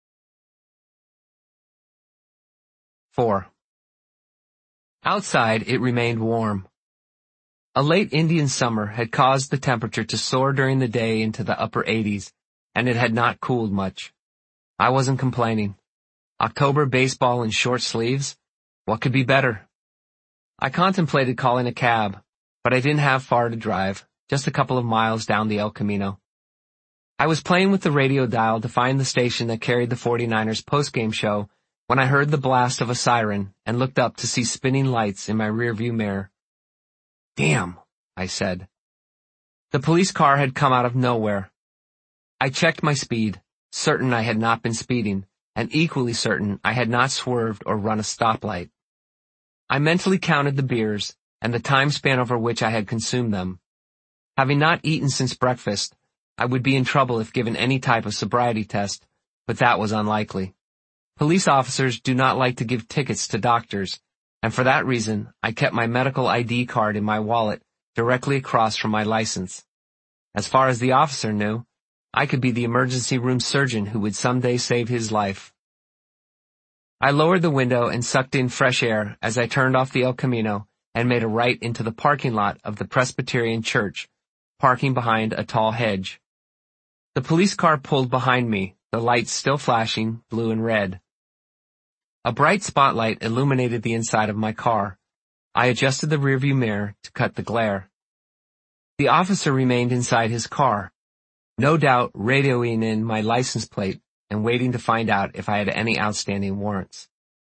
A: 4. Outside, it remained warm. A late Indian summer had caused the temperature to soar during the day into the upper 80s, and it had not cooled much. I wasn't complaining. October baseball in short sleeves? What could be better? I contemplated calling a cab, but I didn't have far to drive, just a couple of miles down the El Camino. I was playing with the radio dial to find the station that carried the 49ers postgame show when I heard the blast of a siren and looked up to see spinning lights in my rearview mirror. Damn, I said. The police car had come out of nowhere. I checked my speed, certain I had not been speeding, and equally certain I had not swerved or run a stoplight. I mentally counted the beers and the time span over which I had consumed them. Having not eaten since breakfast, I would be in trouble if given any type of sobriety test, but that was unlikely. Police officers do not like to give tickets to doctors, and for that reason, I kept my medical ID card in my wallet directly across from my license. As far as the officer knew, I could be the emergency room surgeon who would someday save his life. I lowered the window and sucked in fresh air as I turned off the El Camino and made a right into the parking lot of the Presbyterian Church, parking behind a tall hedge. The police car pulled behind me, the lights still flashing, blue and red. A bright spotlight illuminated the inside of my car. I adjusted the rearview mirror to cut the glare. The officer remained inside his car, no doubt radioing in my license plate and waiting to find out if I had any outstanding warrants.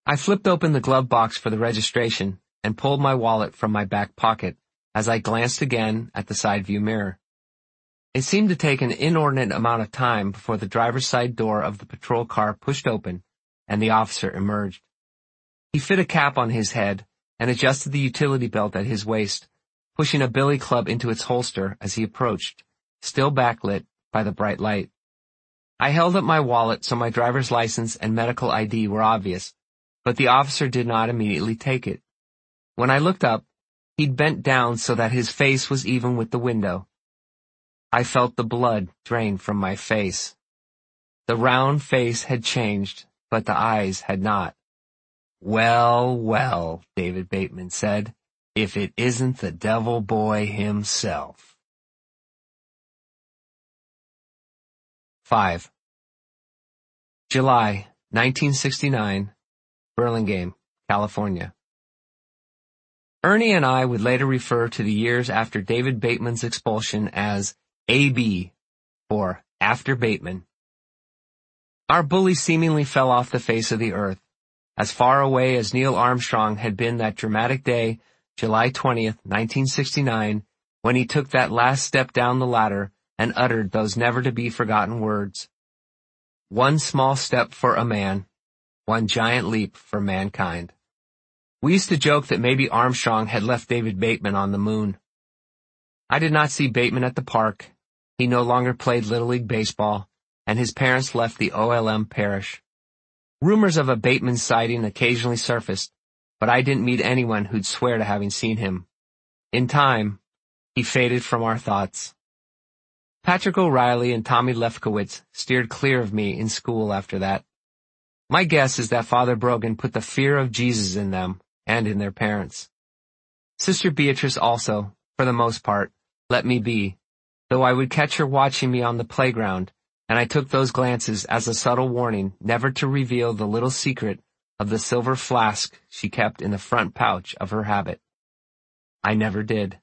A: I flipped open the glove box for the registration and pulled my wallet from my back pocket as I glanced again at the side view mirror. It seemed to take an inordinate amount of time before the driver's side door of the patrol car pushed open and the officer emerged. He fit a cap on his head and adjusted the utility belt at his waist, pushing a billy club into its holster as he approached, still backlit by the bright light. I held up my wallet so my driver's license and medical ID were obvious, but the officer did not immediately take it. When I looked up, he'd bent down so that his face was even with the window. I felt the blood drain from my face. The round face had changed, but the eyes had not. "Well, well," David Bateman said, "if it isn't the devil boy himself." 5. July 1969, Burlingame, California. Ernie and I would later refer to the years after David Bateman's expulsion as AB, or After Bateman. Our bully seemingly fell off the face of the earth, as far away as Neil Armstrong had been that dramatic day, July 20th, 1969, when he took that last step down the ladder and uttered those never-to-be-forgotten words. One small step for a man, one giant leap for mankind. We used to joke that maybe Armstrong had left David Bateman on the moon. I did not see Bateman at the park. He no longer played Little League baseball, and his parents left the OLM parish. Rumors of a Bateman sighting occasionally surfaced, but I didn't meet anyone who'd swear to having seen him. In time, he faded from our thoughts. Patrick O'Reilly and Tommy Lefkowitz steered clear of me in school after that. My guess is that Father Brogan put the fear of Jesus in them and in their parents. Sister Beatrice also, for the most part, let me be, though I would catch her watching me on the playground, and I took those glances as a subtle warning never to reveal the little secret of the silver flask she kept in the front pouch of her habit. I never did.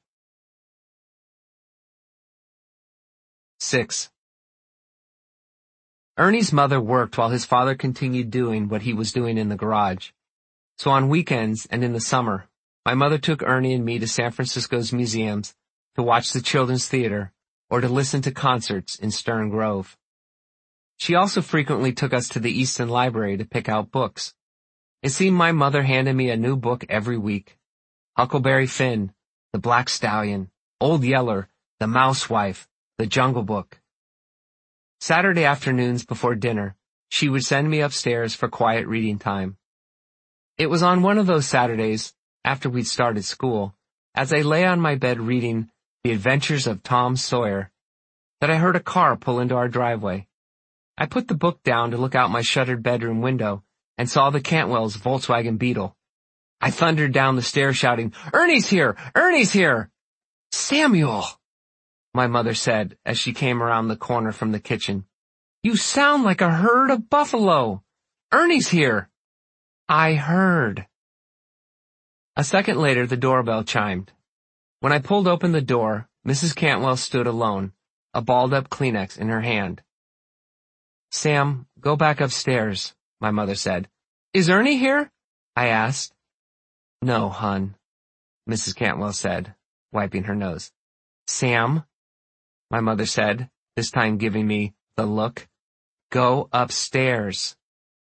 A: 6. Ernie's mother worked while his father continued doing what he was doing in the garage. So on weekends and in the summer, my mother took Ernie and me to San Francisco's museums to watch the Children's Theater or to listen to concerts in Stern Grove. She also frequently took us to the Easton Library to pick out books. It seemed my mother handed me a new book every week. Huckleberry Finn, The Black Stallion, Old Yeller, The Mouse Wife, The Jungle Book. Saturday afternoons before dinner, she would send me upstairs for quiet reading time. It was on one of those Saturdays, after we'd started school, as I lay on my bed reading The Adventures of Tom Sawyer, that I heard a car pull into our driveway. I put the book down to look out my shuttered bedroom window and saw the Cantwell's Volkswagen Beetle. I thundered down the stairs shouting, "Ernie's here! Ernie's here!" "Samuel," my mother said as she came around the corner from the kitchen, "you sound like a herd of buffalo. Ernie's here." I heard. A second later, the doorbell chimed. When I pulled open the door, Mrs. Cantwell stood alone, a balled-up Kleenex in her hand. "Sam, go back upstairs," my mother said. "Is Ernie here?" I asked. "No, hon," Mrs. Cantwell said, wiping her nose. "Sam," my mother said, this time giving me the look, "go upstairs."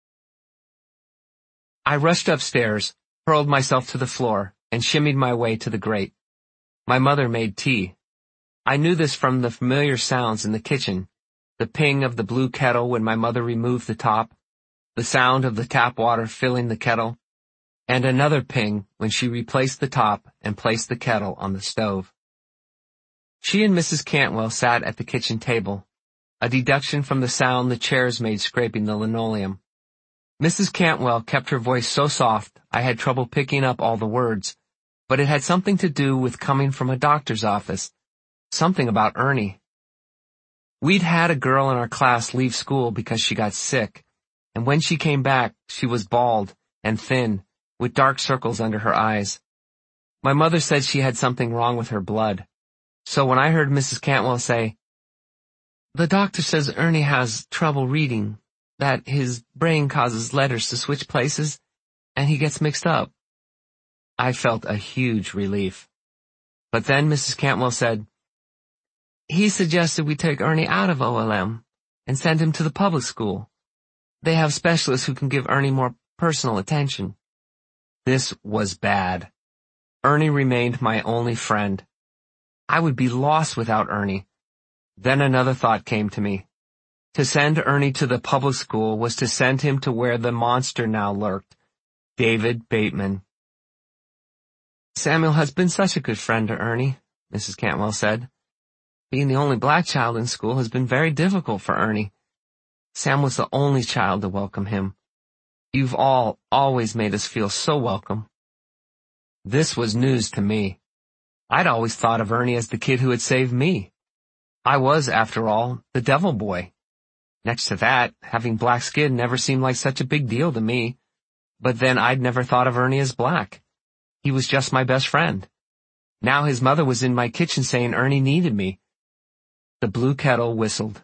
A: I rushed upstairs, hurled myself to the floor, and shimmied my way to the grate. My mother made tea. I knew this from the familiar sounds in the kitchen, the ping of the blue kettle when my mother removed the top, the sound of the tap water filling the kettle, and another ping when she replaced the top and placed the kettle on the stove. She and Mrs. Cantwell sat at the kitchen table, a deduction from the sound the chairs made scraping the linoleum. Mrs. Cantwell kept her voice so soft I had trouble picking up all the words, but it had something to do with coming from a doctor's office, something about Ernie. We'd had a girl in our class leave school because she got sick, and when she came back, she was bald and thin, with dark circles under her eyes. My mother said she had something wrong with her blood. So when I heard Mrs. Cantwell say, "The doctor says Ernie has trouble reading, that his brain causes letters to switch places, and he gets mixed up. I felt a huge relief. But then Mrs. Cantwell said, he suggested we take Ernie out of OLM and send him to the public school. They have specialists who can give Ernie more personal attention. This was bad. Ernie remained my only friend. I would be lost without Ernie. Then another thought came to me. To send Ernie to the public school was to send him to where the monster now lurked, David Bateman. Samuel has been such a good friend to Ernie, Mrs. Cantwell said. Being the only black child in school has been very difficult for Ernie. Sam was the only child to welcome him. You've all always made us feel so welcome. This was news to me. I'd always thought of Ernie as the kid who had saved me. I was, after all, the devil boy. Next to that, having black skin never seemed like such a big deal to me. But then I'd never thought of Ernie as black. He was just my best friend. Now his mother was in my kitchen saying Ernie needed me. The blue kettle whistled.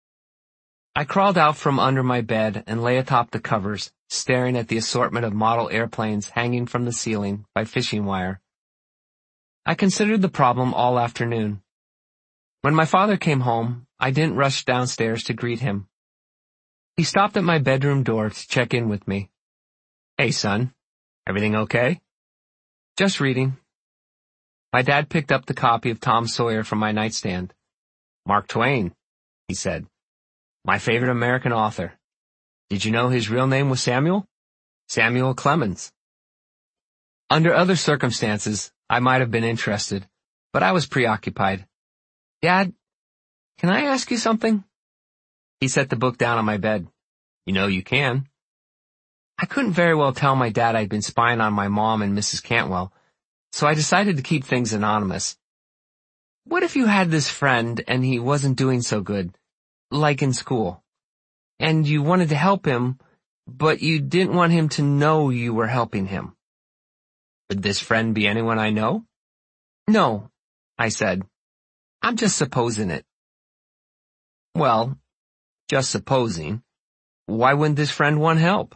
A: I crawled out from under my bed and lay atop the covers, staring at the assortment of model airplanes hanging from the ceiling by fishing wire. I considered the problem all afternoon. When my father came home, I didn't rush downstairs to greet him. He stopped at my bedroom door to check in with me. Hey, son. Everything okay? Just reading. My dad picked up the copy of Tom Sawyer from my nightstand. Mark Twain, he said. My favorite American author. Did you know his real name was Samuel? Samuel Clemens. Under other circumstances, I might have been interested, but I was preoccupied. Dad, can I ask you something? He set the book down on my bed. You know you can. I couldn't very well tell my dad I'd been spying on my mom and Mrs. Cantwell, so I decided to keep things anonymous. What if you had this friend and he wasn't doing so good, like in school, and you wanted to help him, but you didn't want him to know you were helping him? Would this friend be anyone I know? No, I said. I'm just supposing it. Well, just supposing. Why wouldn't this friend want help?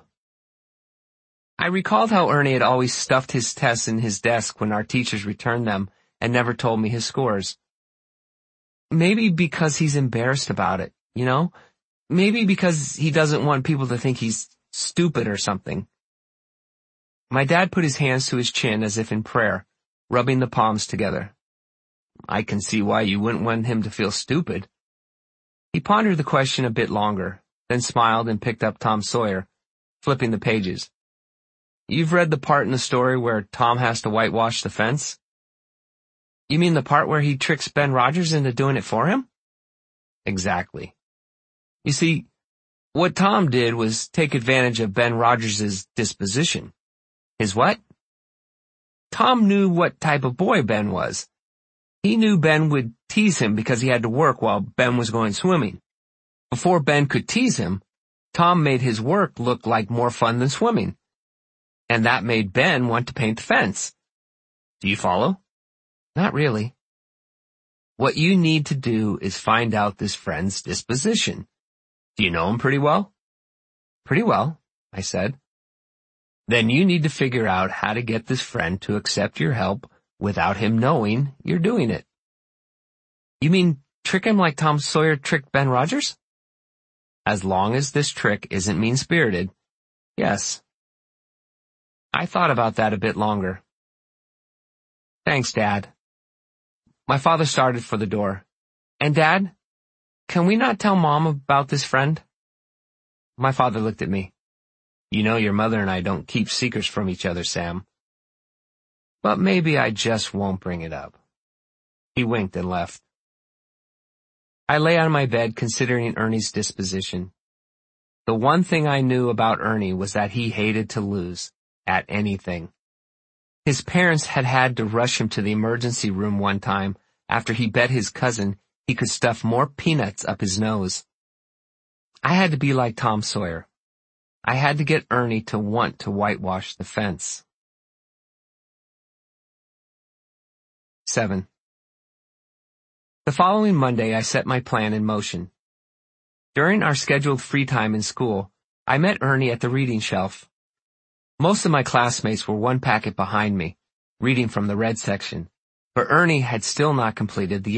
A: I recalled how Ernie had always stuffed his tests in his desk when our teachers returned them and never told me his scores. Maybe because he's embarrassed about it, you know? Maybe because he doesn't want people to think he's stupid or something. My dad put his hands to his chin as if in prayer, rubbing the palms together. I can see why you wouldn't want him to feel stupid. He pondered the question a bit longer, then smiled and picked up Tom Sawyer, flipping the pages. You've read the part in the story where Tom has to whitewash the fence? You mean the part where he tricks Ben Rogers into doing it for him? Exactly. You see, what Tom did was take advantage of Ben Rogers' disposition. His what? Tom knew what type of boy Ben was. He knew Ben would tease him because he had to work while Ben was going swimming. Before Ben could tease him, Tom made his work look like more fun than swimming. And that made Ben want to paint the fence. Do you follow? Not really. What you need to do is find out this friend's disposition. Do you know him pretty well? Pretty well, I said. Then you need to figure out how to get this friend to accept your help without him knowing you're doing it. You mean trick him like Tom Sawyer tricked Ben Rogers? As long as this trick isn't mean-spirited, yes. I thought about that a bit longer. Thanks, Dad. My father started for the door. And Dad, can we not tell Mom about this friend? My father looked at me. You know your mother and I don't keep secrets from each other, Sam. But maybe I just won't bring it up. He winked and left. I lay on my bed considering Ernie's disposition. The one thing I knew about Ernie was that he hated to lose, at anything. His parents had had to rush him to the emergency room one time after he bet his cousin he could stuff more peanuts up his nose. I had to be like Tom Sawyer. I had to get Ernie to want to whitewash the fence. 7. The following Monday, I set my plan in motion. During our scheduled free time in school, I met Ernie at the reading shelf. Most of my classmates were one packet behind me, reading from the red section, but Ernie had still not completed the